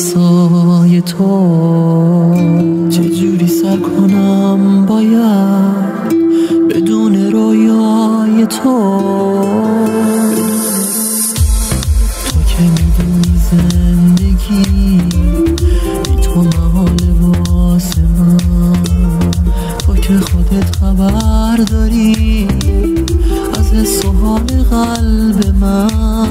واسای تو. چجوری سر کنم باید بدون رویای تو. تو که میدونی زندگی بی تو محاله واسه من. تو که خودت خبر داری از حس و حال قلب من.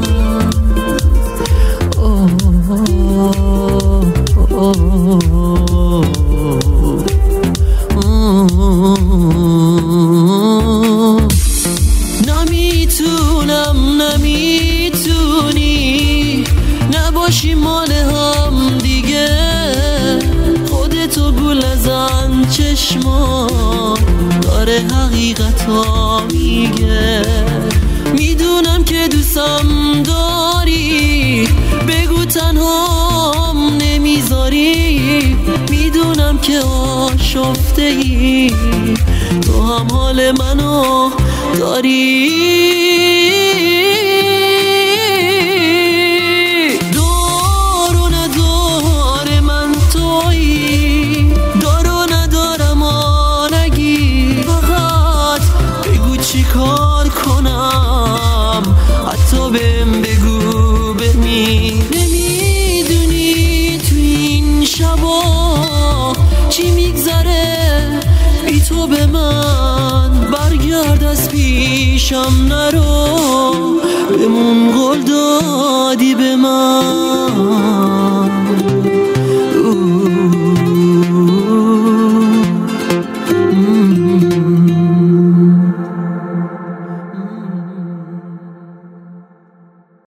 نمیتونی نباشی مال هم دیگه. خودتو گول زن چشما داره حقیقتا میگه. میدونم که دوستم داری بگو تنهام نمیذاری. میدونم که آشفته ای تو هم حال منو داری. دار و ندار من تویی، دار و ندارم آنگی. فقط بگو چی کار کنم، حتی بهم بگو بمی. نمیدونی تو این شبا چی میگذره بی تو به من. برگرد از پیشم نرو، بمون قول دادی به من.